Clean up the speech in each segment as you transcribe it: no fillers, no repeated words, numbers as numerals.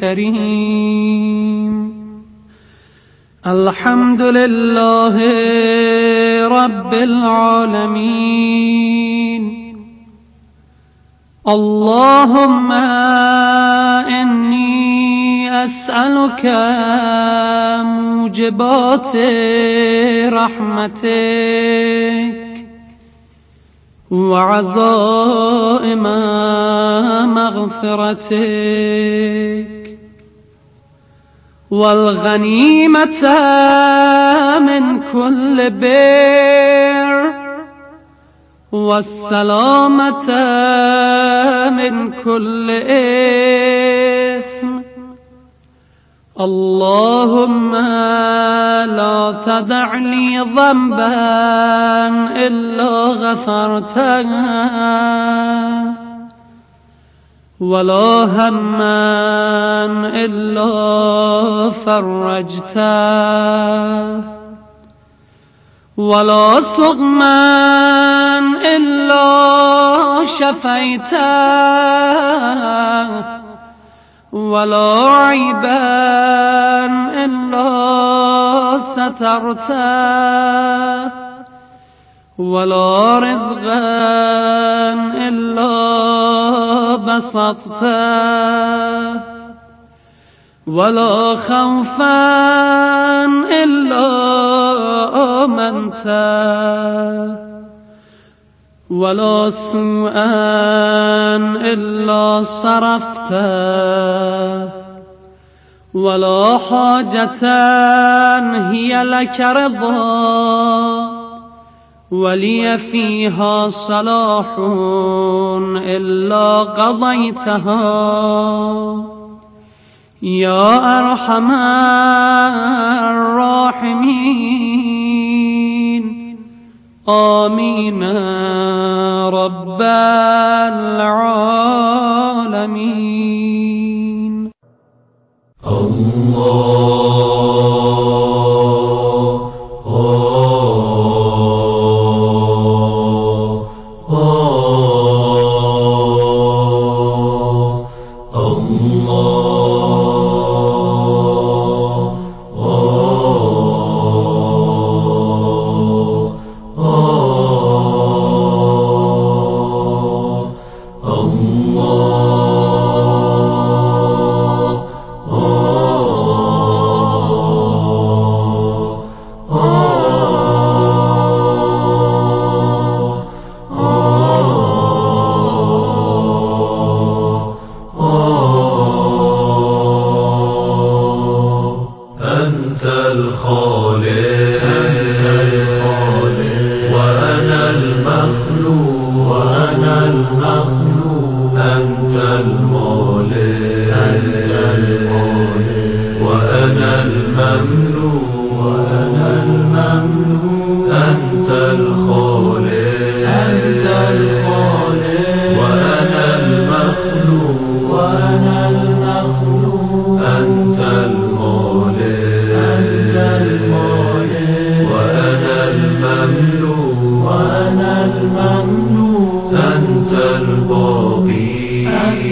كريم. الحمد لله رب العالمين. اللهم إني أسألك موجبات رحمتك وعزائم مغفرتك والغنيمة من كل بر والسلامة من كل إثم. اللهم لا تدع لي ذنبا إلا غفرته ولا هما إلا فرجته ولا سقما إلا شفيته ولا عيبا إلا سترته ولا رزقا إلا بسطته ولا خوفا إلا آمنته ولا سوءا إلا صرفته ولا حاجة هي لك رضا ولي فيها صلاح إلا قضيتها يا أرحم الراحمين. آمين رب العالمين. أنت الخالق وأنا المخلوق أنت المالك وأنا المملوك أنت الخالق وأنا المخلوق أنت المالك وأنا المملوك أنت الباقي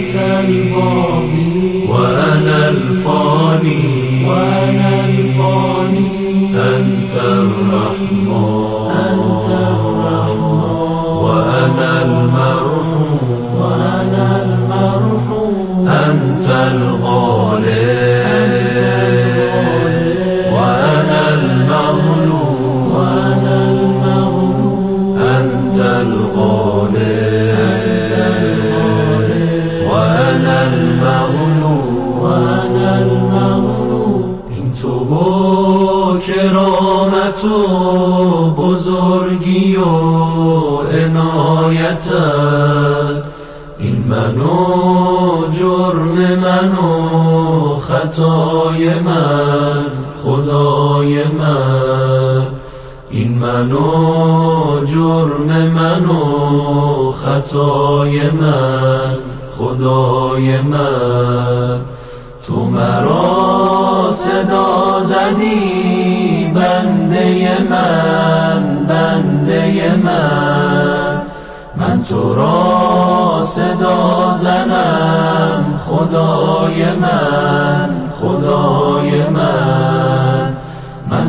وأنا الفاني أنت الرحمن وأنا المرحوم أنت الغالب وأنا المغلوب أنت الغالب وأنا المغلوب. این تو با کرامت و بزرگی و عنایتت، این من و جرم من و خطای من خدای من، این من و جرم من و خطای من خدای من. تو مرا صدا زدی بنده من، من تو را صدا زنم خدای من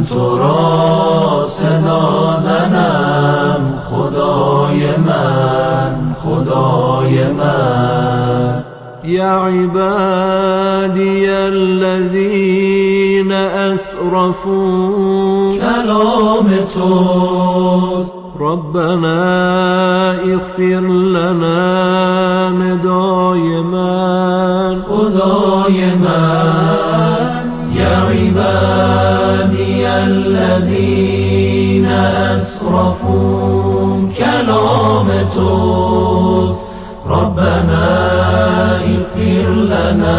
من تو را صدا زنم، خدای من، خدای من. یا عبادی الذین اسرفوا، کلام توست. ربنا اغفر لنا ندای من، خدای من. یا عبادی الذین اسرفوا، کلام توست. ربنا اغفر لنا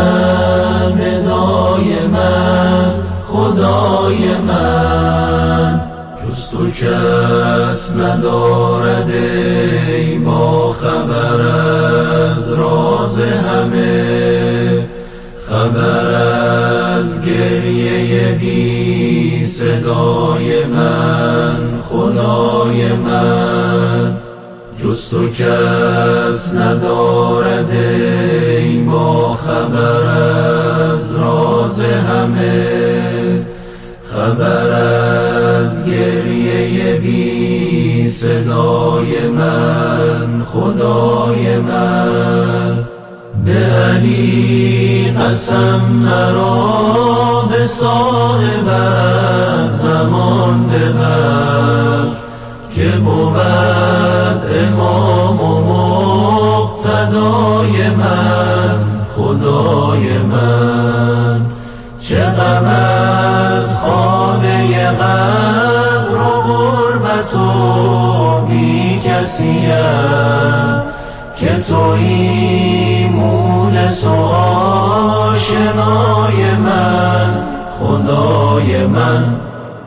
ندای من، خدای من. جز تو کس ندارد ای با خبر از راز همه، خبر از گریه بی صدای من، خدای من. جز تو کس ندارد ای با خبر از راز همه، خبر از گریه بی صدای من، خدای من. به علی قسم مرا به صاحب زمان ببر، که بود امام و مقتدای من، خدای من. چه غم از خانه قبر و غربت و بی کسیم، که تویی مونس و آشنای من، خدای من.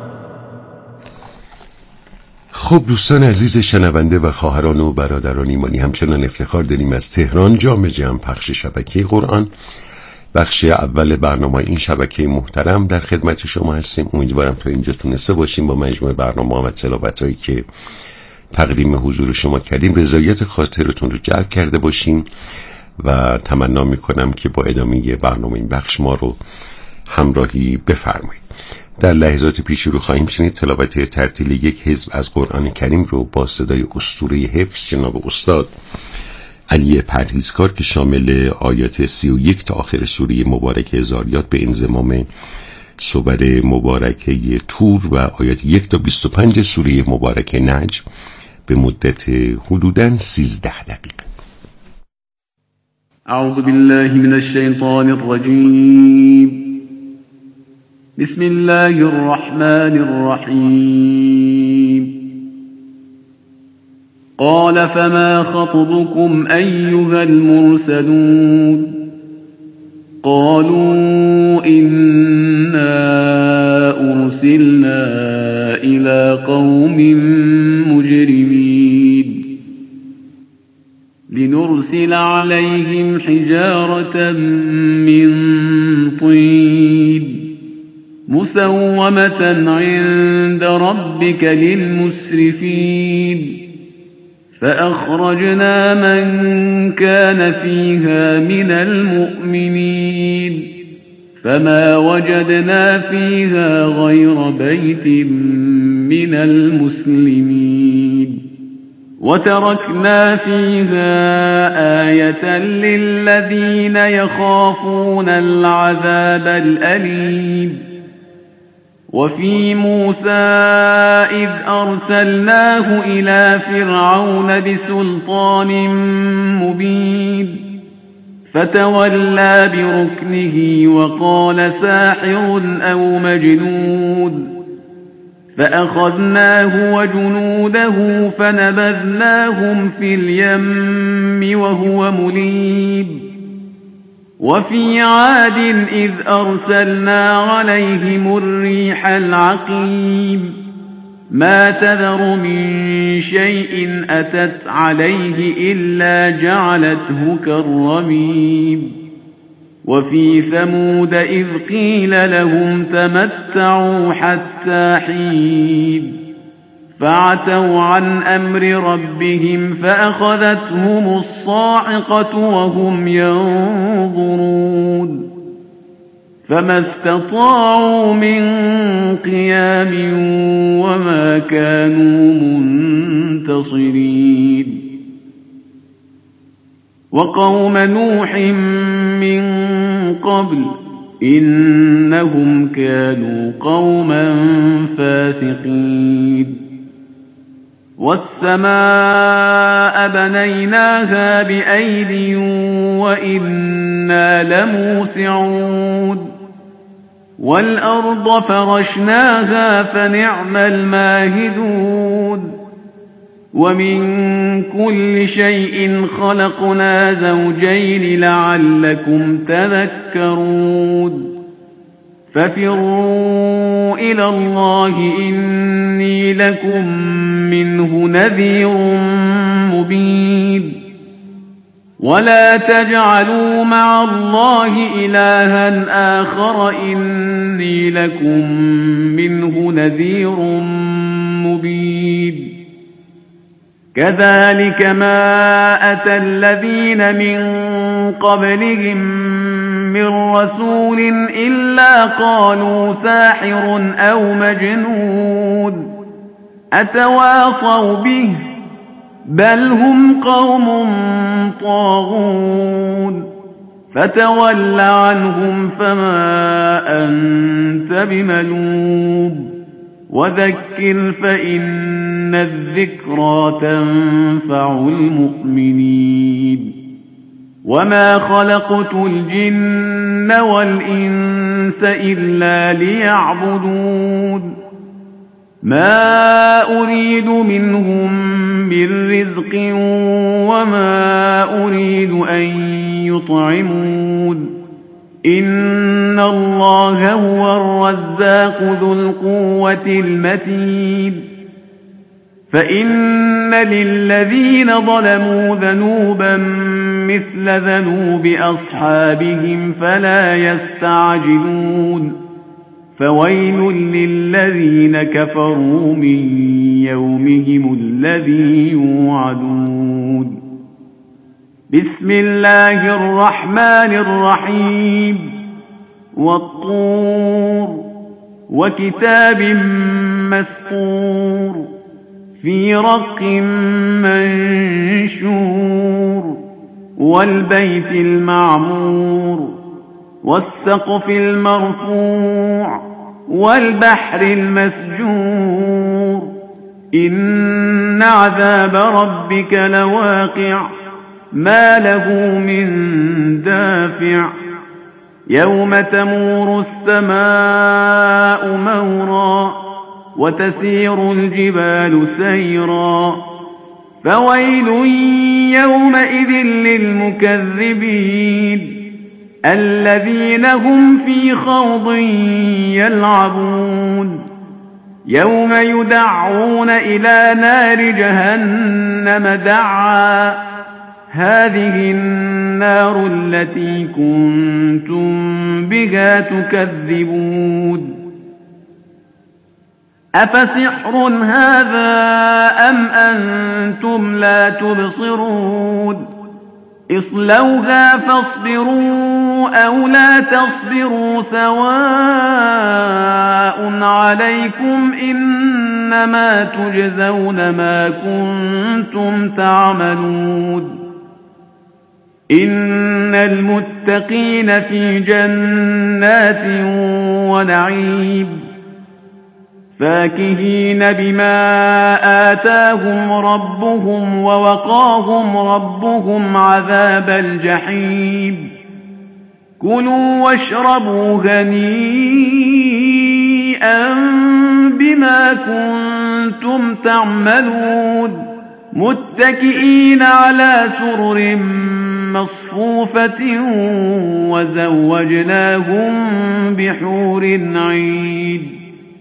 خب دوستان عزیز شنونده و خواهران و برادران ایمانی، همچنان افتخار داریم از تهران جام جم پخش شبکه قرآن، بخش اول برنامه این شبکه محترم در خدمت شما هستیم. امیدوارم تا اینجا تونسته باشیم با مجموع برنامه و تلاوت‌هایی که تقدیم حضور شما کردیم رضایت خاطرتون رو جلب کرده باشیم و تمنا میکنم که با ادامه برنامه این بخش ما رو همراهی بفرمایید. در لحظات پیش رو خواهیم شنید تلاوت ترتیل یک حزب از قرآن کریم رو با صدای اسطوره حفظ جناب استاد علی پرهیزکار که شامل آیات 31 تا آخر سوره مبارکه زاریات به انضمام سور مبارکه تور و آیات 1 تا 25 سوره مبارکه نجم به مدت حدوداً 13 دقیقه. اعوذ بالله من الشیطان الرجیم. بسم الله الرحمن الرحیم. قال فما خطبكم أيها المرسلون؟ قالوا إنا أرسلنا إلى قوم مجرمين لنرسل عليهم حجارة من طين مسومة عند ربك للمسرفين فأخرجنا من كان فيها من المؤمنين فما وجدنا فيها غير بيت من المسلمين وتركنا فيها آية للذين يخافون العذاب الأليم وفي موسى إذ أرسلناه إلى فرعون بسلطان مبين فتولى بركنه وقال ساحر أو مجنون فأخذناه وجنوده فنبذناهم في اليم وهو مليم وفي عاد إذ أرسلنا عليهم الريح العقيم ما تذر من شيء أتت عليه إلا جعلته كالرميم وفي ثمود إذ قيل لهم تمتعوا حتى حين فعتوا عن أمر ربهم فأخذتهم الصاعقة وهم ينظرون فما استطاعوا من قيام وما كانوا منتصرين. وقوم نوح من قبل إنهم كانوا قوما فاسقين. والسماء بنيناها بأيد وإنا لموسعون. والأرض فرشناها فنعم الماهدون. ومن كل شيء خلقنا زوجين لعلكم تذكرون. ففروا إلى الله إني لكم منه نذير مبين. ولا تجعلوا مع الله إلها آخر إني لكم منه نذير مبين. كذلك ما أتى الذين من قبلهم من رسول إلا قالوا ساحر أو مجنون أتواصوا به بل هم قوم طاغون. فتول عنهم فما أنت بملوم وذكر فإن الذكرى تنفع المؤمنين. وما خلقت الجن والإنس إلا ليعبدون. ما أريد منهم من رزق وما أريد أن يطعمون. إن الله هو الرزاق ذو القوة المتين. فإن للذين ظلموا ذنوبا مثل ذنوب أصحابهم فلا يستعجلون. فويل للذين كفروا من يومهم الذي يوعدون. بسم الله الرحمن الرحيم. والطور وكتاب مسطور في رق منشور. والبيت المعمور والسقف المرفوع والبحر المسجور. إن عذاب ربك لواقع ما له من دافع. يوم تمور السماء مورا وتسير الجبال سيرا. فويل يومئذ للمكذبين الذين هم في خوض يلعبون. يوم يدعون إلى نار جهنم دعا. هذه النار التي كنتم بها تكذبون. أفسحر هذا أم أنتم لا تبصرون. اصلوها فاصبروا أو لا تصبروا سواء عليكم إنما تجزون ما كنتم تعملون. إن المتقين في جنات ونعيم فاكهين بما آتاهم ربهم ووقاهم ربهم عذاب الجحيم. كلوا واشربوا هنيئا بما كنتم تعملون. متكئين على سرر مصفوفة وزوجناهم بحور عين.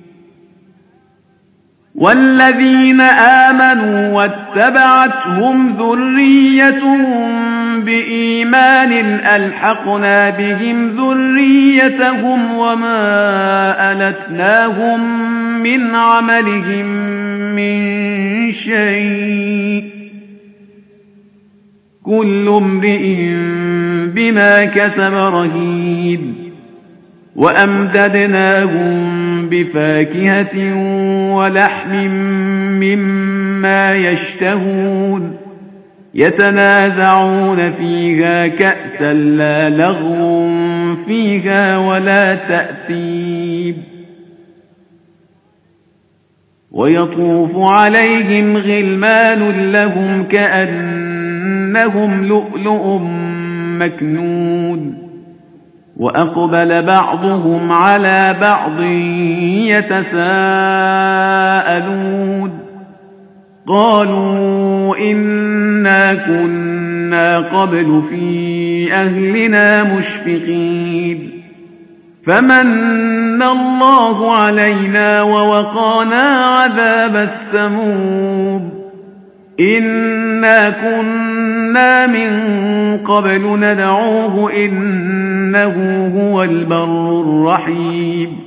والذين آمنوا واتبعتهم ذريتهم بإيمان ألحقنا بهم ذريتهم وما ألتناهم من عملهم من شيء. كل امرئ بما كسب رهين. وأمددناهم بفاكهة ولحم مما يشتهون يتنازعون فيها كأسا لا لغو فيها ولا تأثيم ويطوف عليهم غلمان لهم كأنهم لؤلؤ مكنون وأقبل بعضهم على بعض يتساءلون قالوا إنا كنا قبل في أهلنا مشفقين فمن الله علينا ووقانا عذاب السموم إنا كنا من قبل ندعوه إنه هو البر الرحيم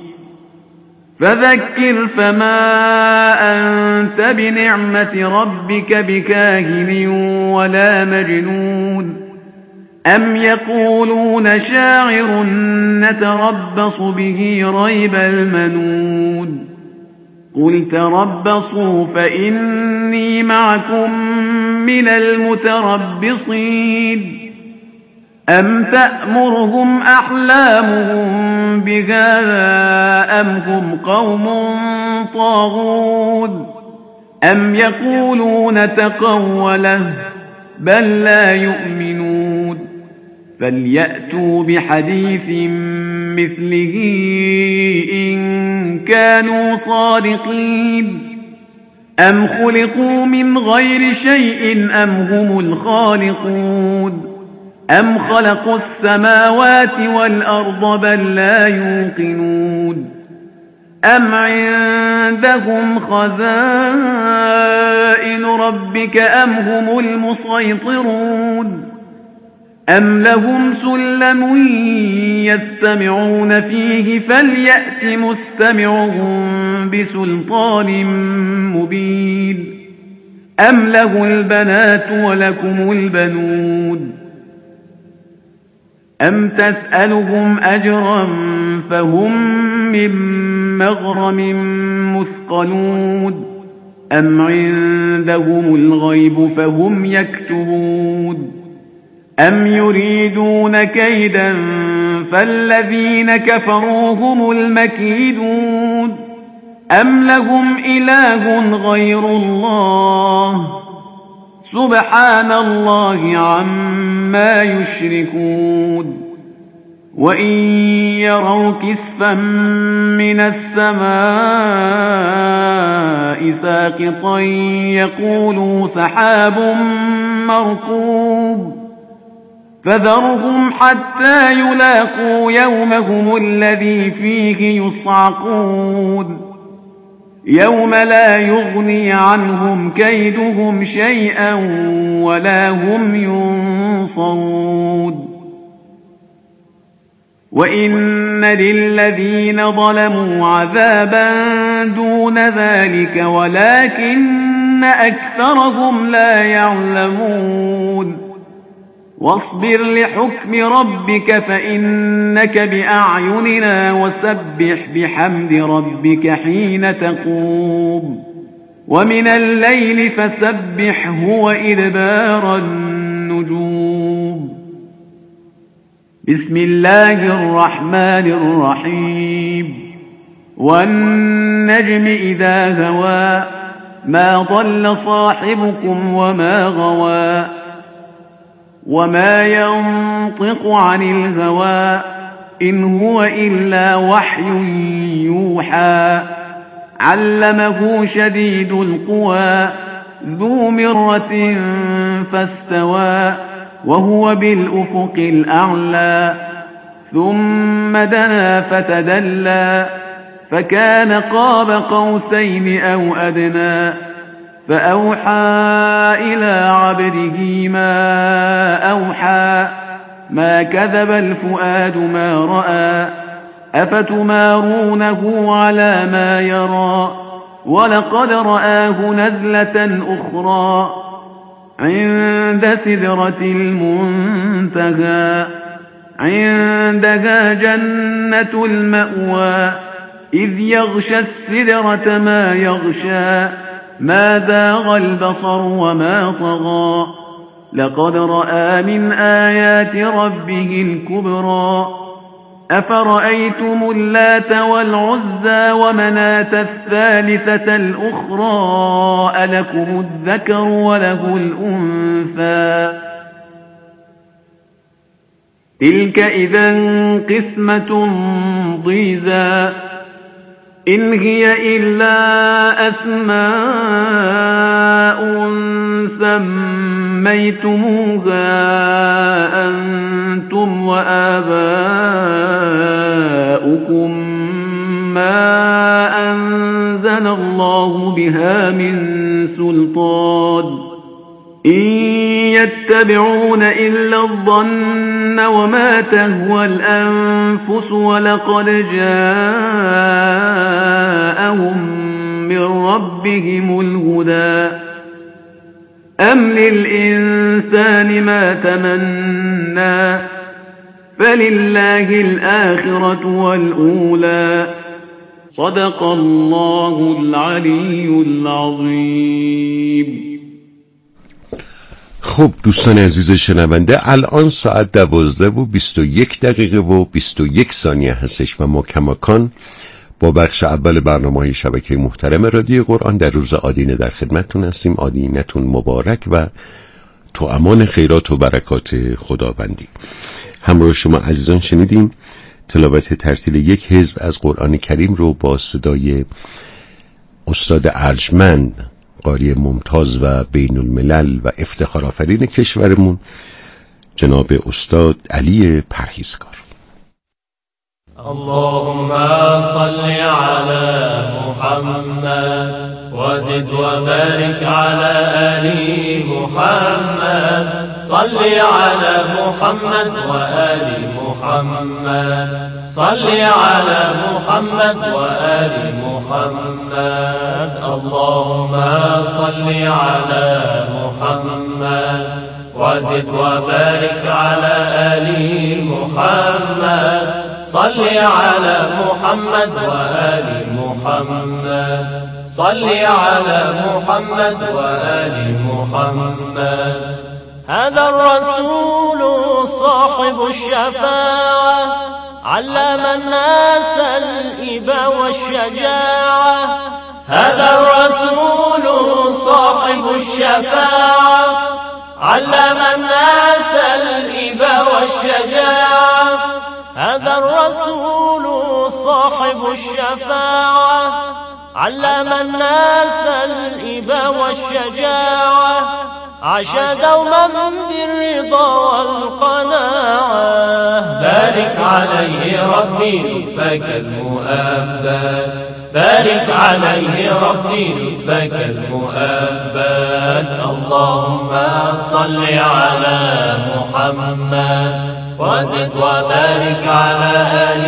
فذكر فما أنت بنعمة ربك بكاهن ولا مجنون أم يقولون شاعر نتربص به ريب المنون قل تربصوا فإني معكم من المتربصين أم تأمرهم أحلامهم بهذا أم هم قوم طاغون أم يقولون تقوله بل لا يؤمنون فليأتوا بحديث مثله إن كانوا صادقين أم خلقوا من غير شيء أم هم الخالقون أم خلقوا السماوات والأرض بل لا يوقنون أم عندهم خزائن ربك أم هم المسيطرون أم لهم سلم يستمعون فيه فليأت مستمعهم بسلطان مبين أم له البنات ولكم البنون أم تسألهم أجرا فهم من مغرم مثقلون أم عندهم الغيب فهم يكتبون أم يريدون كيدا فالذين كفروا هم المكيدون أم لهم إله غير الله سبحان الله عما يشركون وإن يروا كسفا من السماء ساقطا يقولوا سحاب مركوب فذرهم حتى يلاقوا يومهم الذي فيه يصعقون يوم لا يغني عنهم كيدهم شيئا ولا هم ينصرون وإن للذين ظلموا عذابا دون ذلك ولكن أكثرهم لا يعلمون واصبر لحكم ربك فإنك بأعيننا وسبح بحمد ربك حين تقوم ومن الليل فسبحه وإدبار النجوم بسم الله الرحمن الرحيم والنجم إذا هوى ما ضل صاحبكم وما غوى وما ينطق عن الهوى إن هو إلا وحي يوحى علمه شديد القوى ذو مرة فاستوى وهو بالأفق الأعلى ثم دنا فتدلى فكان قاب قوسين أو أدنى فأوحى إلى عبده ما أوحى ما كذب الفؤاد ما رأى أفتمارونه على ما يرى ولقد رآه نزلة أخرى عند سدرة المنتهى عندها جنة المأوى إذ يغشى السدرة ما يغشى ما زاغ البصر وما طغى لقد رأى من آيات ربه الكبرى أفرأيتم اللات والعزى ومناة الثالثة الأخرى ألكم الذكر وله الأنثى تلك إذا قسمة ضيزى إن هي إلا أسماء سميتموها أنتم وآباؤكم ما أنزل الله بها من سلطان إن يتبعون إلا الظن وما تهوى الأنفس ولقد جاءهم من ربهم الهدى أم للإنسان ما تمنى فلله الآخرة والأولى صدق الله العلي العظيم. خب دوستان عزیز شنونده، الان ساعت 12:21 و 21 ثانیه هستش و ما کماکان با بخش اول برنامه شبکه محترم رادیو قرآن در روز آدینه در خدمتتون هستیم. آدینتون مبارک و تو امان خیرات و برکات خداوندی. همراه شما عزیزان شنیدیم تلاوت ترتیل یک حزب از قرآن کریم رو با صدای استاد ارجمند، قاری ممتاز و بین الملل و افتخار آفرین کشورمون، جناب استاد علی پرهیزکار. اللهم صل على محمد وزد وبارك على آل محمد صل على محمد وآل محمد صل على محمد وآل محمد اللهم صل على محمد وزد وبارك على آل محمد صل على محمد وآل محمد صل على محمد وآل محمد هذا الرسول صاحب الشفاعة علم الناس الإبا والشجاعة هذا الرسول صاحب الشفاعة علم الناس الإبا والشجاعة هذا الرسول صاحب الشفاعة علم الناس الإبا والشجاعة عاش دوما بالرضا والقناعة بارك عليه ربي لطفك المؤبد بارك عليه ربي لطفك المؤبد اللهم صل على محمد وزد وبارك على آل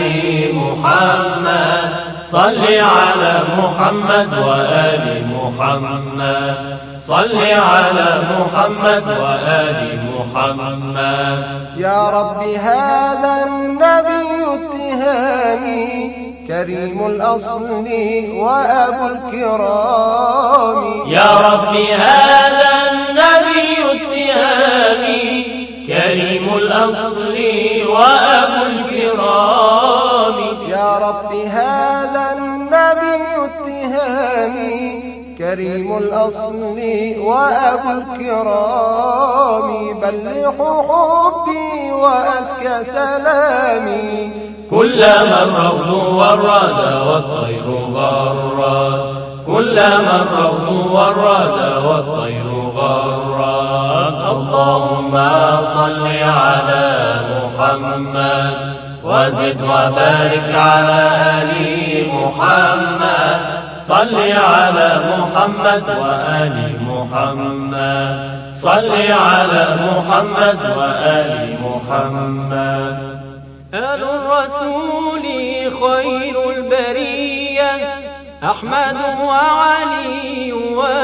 محمد صل على محمد وآل محمد صل على محمد وآل محمد يا رب هذا النبي اتهامي كريم الأصل وأبو الكرام يا رب هذا النبي اتهامي كريم الأصل وأبو الكرام يا رب هذا النبي اتهامي كريم الأصل وأبو الكرام بلغوا حبي وأزكى سلامي كلما الروض والراد والطير غراد كلما الروض والراد والطير غراد اللهم صل على محمد وزد وبارك على آل محمد صل على محمد وآل محمد صل على محمد وآل محمد آل الرسول خير البرية أحمد وعلي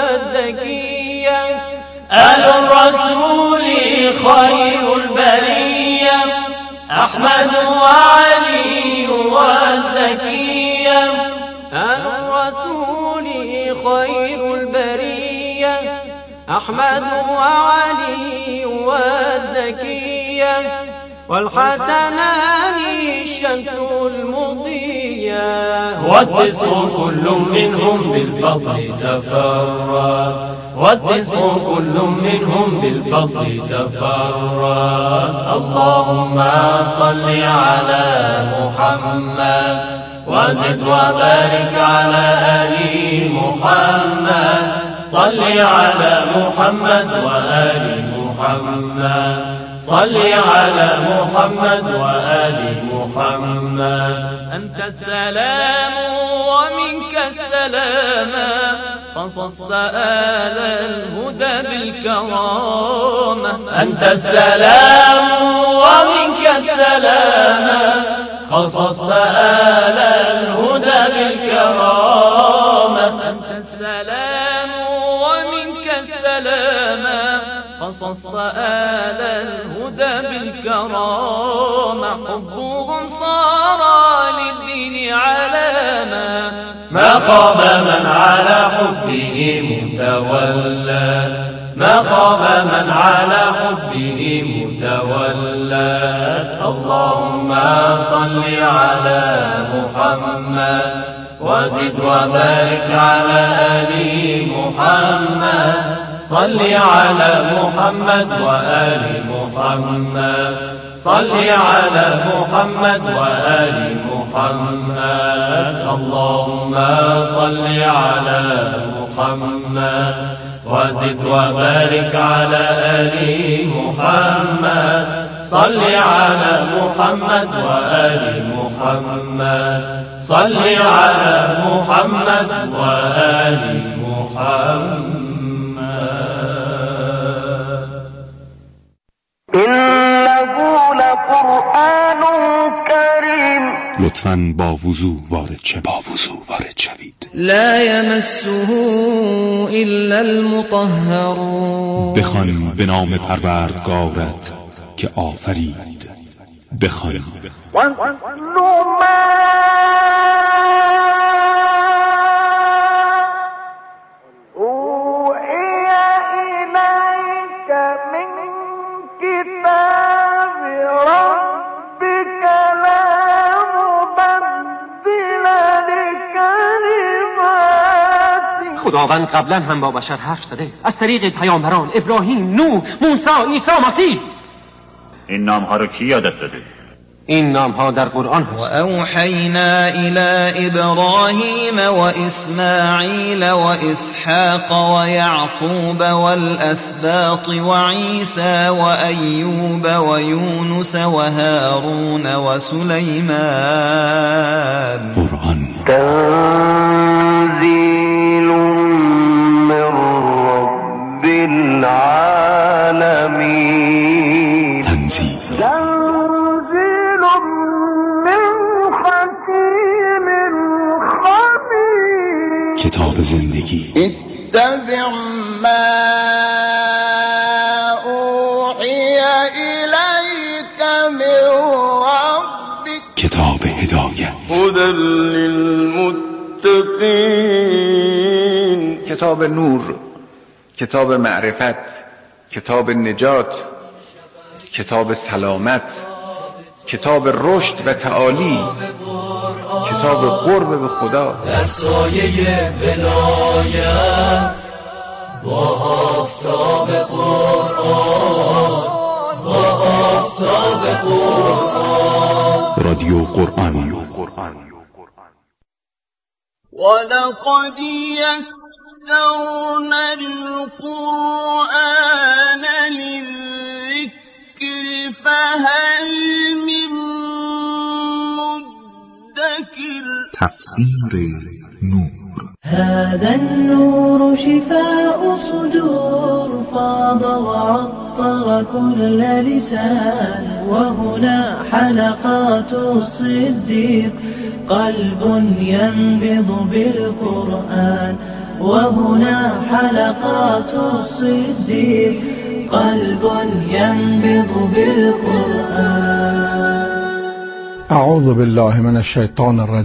والزكية آل الرسول خير البرية أحمد وعلي والزكية آل الرسول خير البرية أحمد وعلي والزكية والحسنان الشمس المضية والتسع كل منهم بالفضل تفرد والتسع كل منهم بالفضل تفرد اللهم صل على محمد وزد وبارك على آل محمد صل على محمد وآل محمد صل على محمد وآل محمد أنت السلام ومنك السلام خصصت آل الهدى بالكرامة أنت السلام ومنك السلام خصصت آل الهدى بالكرامة أنت السلام ومنك السلام خصصت آل الهدى بالكرامة حبهم صار للدين علامة ما خاب من على حبه متولى ما خاب من على حبه متولى اللهم صل على محمد وزد وبارك على آل محمد صل على محمد وآل محمد صل على محمد وآل محمد اللهم صل على محمد وزد وبارك على آل محمد صل على محمد وآل محمد صل على محمد وآل محمد إنه لقرآن كريم لطفاً با وضو وارد شوید لا يمسه إلا المطهرون بخوان به نام پروردگارت که آفرید بخوان خداوند قبلا هم با بشر حرف زده از طریق پیامبران ابراهیم، نوح، موسی، عیسی، مسیح. این نامها رو کی یادت داده؟ این نامها در قرآن هست. وأوحينا إلى إبراهيم وإسماعيل وإسحاق ويعقوب والأسباط وعيسى وأيوب ويونس وهارون وسليمان قرآن تنزيل من رب العالمين تنزیل کتاب زندگی اتبع ما اوحی الیک من ربک کتاب هدایت هدی للمتقین کتاب نور، کتاب معرفت، کتاب نجات، کتاب سلامت، کتاب رشد و تعالی، کتاب قرب به خدا. در سایه ولایت با آفتاب قرآن با آفتاب قرآن رادیو قرآن. ولقد يسرنا القرآن للذكر فهل من مدكر تفسیر نور. هذا النور شفاء صدور فاض وعطر كل لسان وهنا حلقات الصديق قلب ينبض بالقرآن وهنا حلقات الصديق قلب ينبض بالقرآن أعوذ بالله من الشيطان الرجيم.